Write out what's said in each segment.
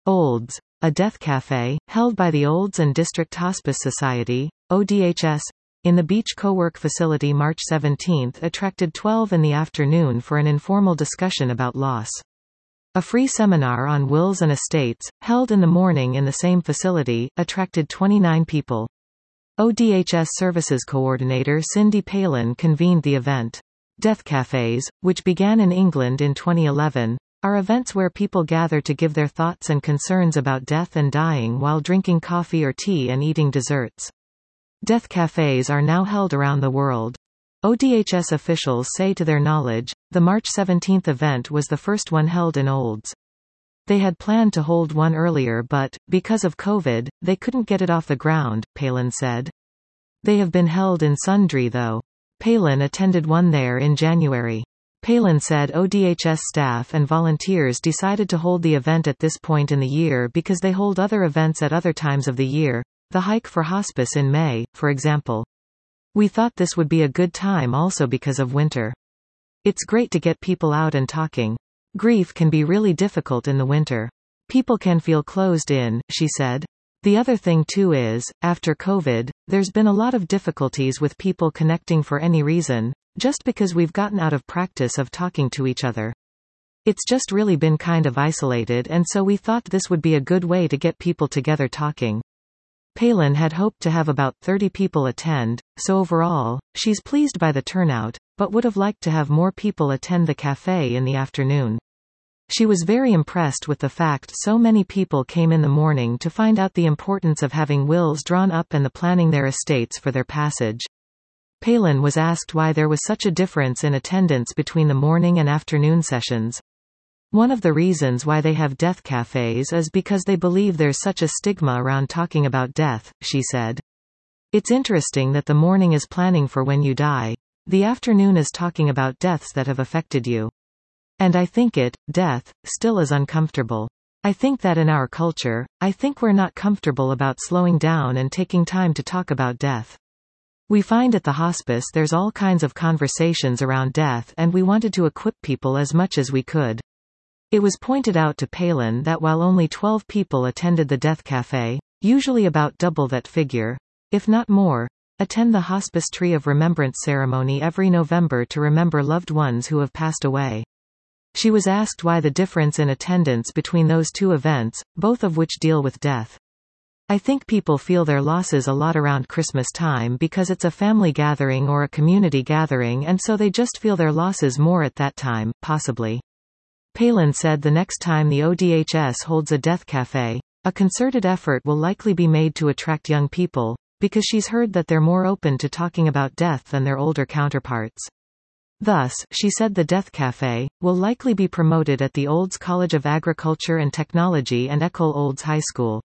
Olds, a death cafe, held by the Olds and District Hospice Society, ODHS, in the Beach Co-work facility March 17 attracted 12 in the afternoon for an informal discussion about loss. A free seminar on wills and estates, held in the morning in the same facility, attracted 29 people. ODHS Services Coordinator Cindy Palin convened the event. Death cafes, which began in England in 2011, are events where people gather to give their thoughts and concerns about death and dying while drinking coffee or tea and eating desserts. Death cafes are now held around the world. ODHS officials say to their knowledge, the March 17 event was the first one held in Olds. They had planned to hold one earlier but, because of COVID, they couldn't get it off the ground, Palin said. They have been held in sundry though. Palin attended one there in January. Palin said ODHS staff and volunteers decided to hold the event at this point in the year because they hold other events at other times of the year, the Hike for Hospice in May, for example. We thought this would be a good time also because of winter. It's great to get people out and talking. Grief can be really difficult in the winter. People can feel closed in, she said. The other thing too is, after COVID, there's been a lot of difficulties with people connecting for any reason, just because we've gotten out of practice of talking to each other. It's just really been kind of isolated, and so we thought this would be a good way to get people together talking. Palin had hoped to have about 30 people attend, so overall, she's pleased by the turnout, but would have liked to have more people attend the cafe in the afternoon. She was very impressed with the fact so many people came in the morning to find out the importance of having wills drawn up and the planning their estates for their passage. Palin was asked why there was such a difference in attendance between the morning and afternoon sessions. One of the reasons why they have death cafes is because they believe there's such a stigma around talking about death, she said. It's interesting that the morning is planning for when you die. The afternoon is talking about deaths that have affected you. And I think death, still is uncomfortable. I think that in our culture, I think we're not comfortable about slowing down and taking time to talk about death. We find at the hospice there's all kinds of conversations around death and we wanted to equip people as much as we could. It was pointed out to Palin that while only 12 people attended the death cafe, usually about double that figure, if not more, attend the Hospice Tree of Remembrance ceremony every November to remember loved ones who have passed away. She was asked why the difference in attendance between those two events, both of which deal with death. I think people feel their losses a lot around Christmas time because it's a family gathering or a community gathering and so they just feel their losses more at that time, possibly. Palin said the next time the ODHS holds a death cafe, a concerted effort will likely be made to attract young people, because she's heard that they're more open to talking about death than their older counterparts. Thus, she said the Death Cafe will likely be promoted at the Olds College of Agriculture and Technology and École Olds High School.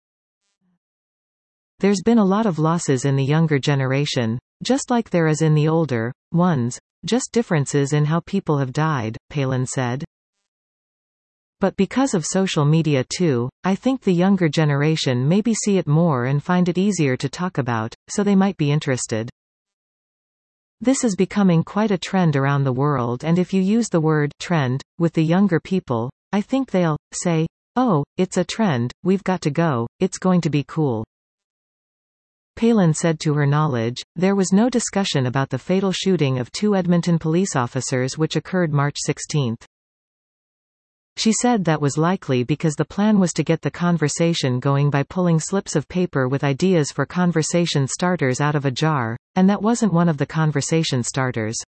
There's been a lot of losses in the younger generation, just like there is in the older ones, just differences in how people have died, Palin said. But because of social media too, I think the younger generation maybe see it more and find it easier to talk about, so they might be interested. This is becoming quite a trend around the world, and if you use the word trend with the younger people, I think they'll say, "Oh, it's a trend, we've got to go, it's going to be cool." Palin said to her knowledge, there was no discussion about the fatal shooting of 2 Edmonton police officers which occurred March 16. She said that was likely because the plan was to get the conversation going by pulling slips of paper with ideas for conversation starters out of a jar, and that wasn't one of the conversation starters.